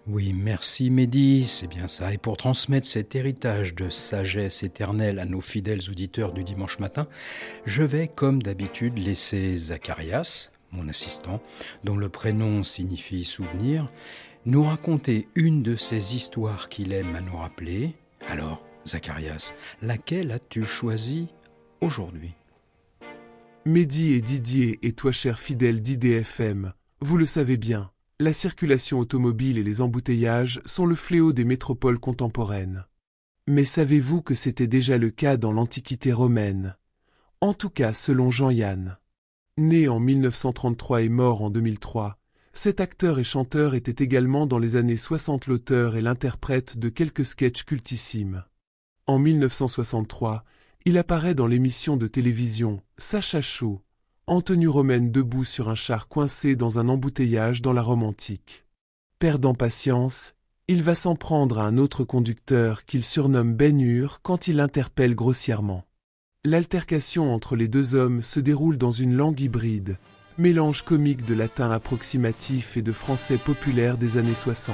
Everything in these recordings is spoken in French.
Oui, merci Mehdi, c'est bien ça. Et pour transmettre cet héritage de sagesse éternelle à nos fidèles auditeurs du dimanche matin, je vais, comme d'habitude, laisser Zacharias, mon assistant, dont le prénom signifie souvenir, nous raconter une de ces histoires qu'il aime à nous rappeler. Alors, Zacharias, laquelle as-tu choisi aujourd'hui ? Mehdi et Didier et toi cher fidèle d'IDFM, vous le savez bien, la circulation automobile et les embouteillages sont le fléau des métropoles contemporaines. Mais savez-vous que c'était déjà le cas dans l'Antiquité romaine ? En tout cas selon Jean-Yann. Né en 1933 et mort en 2003, cet acteur et chanteur était également dans les années 60 l'auteur et l'interprète de quelques sketchs cultissimes. En 1963, il apparaît dans l'émission de télévision Sacha Show, en tenue romaine debout sur un char coincé dans un embouteillage dans la Rome antique. Perdant patience, il va s'en prendre à un autre conducteur qu'il surnomme Ben-Hur quand il l'interpelle grossièrement. L'altercation entre les deux hommes se déroule dans une langue hybride, mélange comique de latin approximatif et de français populaire des années 60.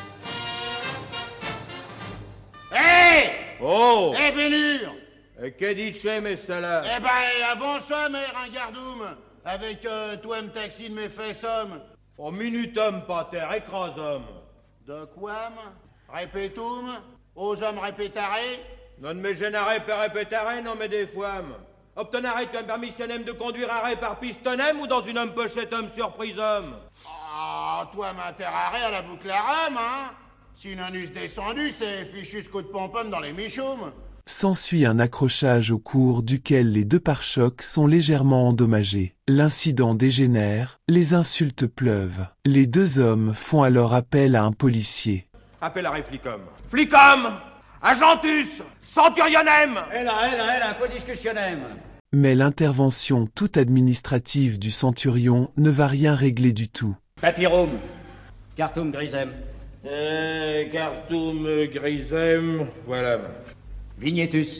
Hé Oh Hé, Ben-Hur Et que dites-vous, mes salades? Eh ben, avant ça, mes ringardoum, avec toi, me taxi de mes fessom. En minutum, pater, écrasum. De quam Répétum Aux hommes répétarés Non me générez per répétaré, non mais des fois. Obtenarez qu'un permissionnem de conduire arrêt par pistonnem ou dans une homme pochette homme surprise homme? Ah, toi, m'interarré à la boucle à rhum, hein. Si une anus descendu, c'est fichu ce coup de pom-pom dans les michoums. S'ensuit un accrochage au cours duquel les deux pare-chocs sont légèrement endommagés. L'incident dégénère, les insultes pleuvent. Les deux hommes font alors appel à un policier. Appel à Flicom. Flicom Agentus Centurionem Hela, co-discussionem. Mais l'intervention toute administrative du centurion ne va rien régler du tout. Papyrum. Cartum grisem. Cartum grisem, voilà. Vignetus.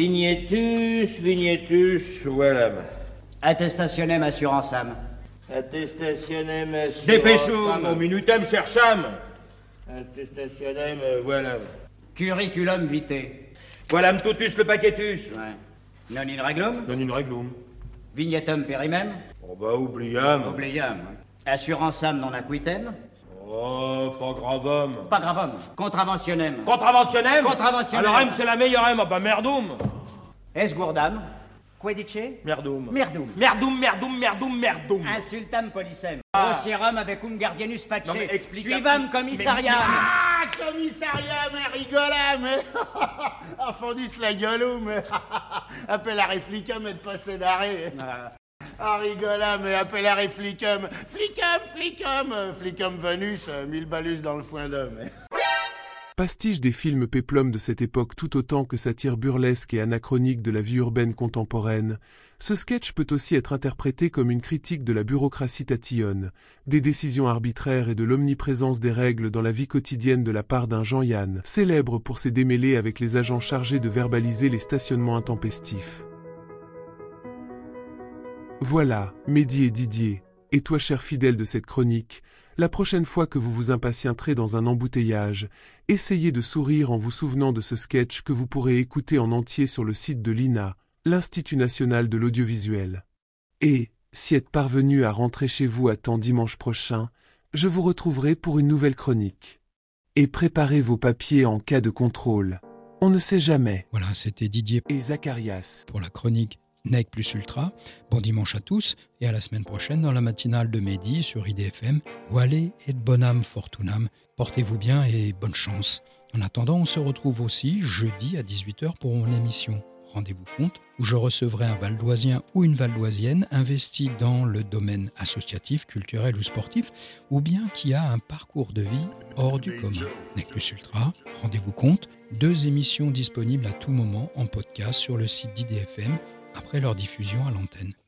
Vignetus, voilà. Attestationem assuranceam. Attestationnem assurance. Dépêchons. Au minutem chercham. Attestationnem, voilà. Curriculum vitae. Voilà totus le paquetus. Ouais. Non in reglum. Non in reglum. Vignetum perimem. Oh bah oubliam. Oubliam. Assuranceam non acquitem. Oh, pas grave homme. Pas gravum. Contraventionem. Contraventionnem. Contraventionnem. Alors M c'est la meilleure M, ah bah merdoum. Esgourdam. Quedice. Merdoum. Merdum. Merdoum. Insultam policem. Grossierum avec gardienus pace. Non, mais explique- Suivam commissariam. Ah, commissariat, mais rigola, mais... Affondis la gueule, mais... Appelle à Flicum et de passer d'arrêt. Ah, rigola, mais appelle à Flicum. Flicum Venus, 1000 balus dans le foin d'homme. Pastiche des films péplums de cette époque tout autant que satire burlesque et anachronique de la vie urbaine contemporaine, ce sketch peut aussi être interprété comme une critique de la bureaucratie tatillonne, des décisions arbitraires et de l'omniprésence des règles dans la vie quotidienne de la part d'un Jean-Yann, célèbre pour ses démêlés avec les agents chargés de verbaliser les stationnements intempestifs. Voilà, Mehdi et Didier, et toi cher fidèle de cette chronique, la prochaine fois que vous vous impatienterez dans un embouteillage, essayez de sourire en vous souvenant de ce sketch que vous pourrez écouter en entier sur le site de l'INA, l'Institut national de l'audiovisuel. Et, si êtes parvenu à rentrer chez vous à temps dimanche prochain, je vous retrouverai pour une nouvelle chronique. Et préparez vos papiers en cas de contrôle. On ne sait jamais. Voilà, c'était Didier Et Zacharias. pour la chronique Nec plus Ultra. Bon dimanche à tous et à la semaine prochaine dans la matinale de Mehdi sur IDFM. Vale et bonam fortunam. Portez-vous bien et bonne chance. En attendant, on se retrouve aussi jeudi à 18h pour mon émission Rendez-vous compte, où je recevrai un valdoisien ou une valdoisienne investi dans le domaine associatif, culturel ou sportif, ou bien qui a un parcours de vie hors du commun. Nec plus Ultra, Rendez-vous compte, 2 émissions disponibles à tout moment en podcast sur le site d'IDFM après leur diffusion à l'antenne.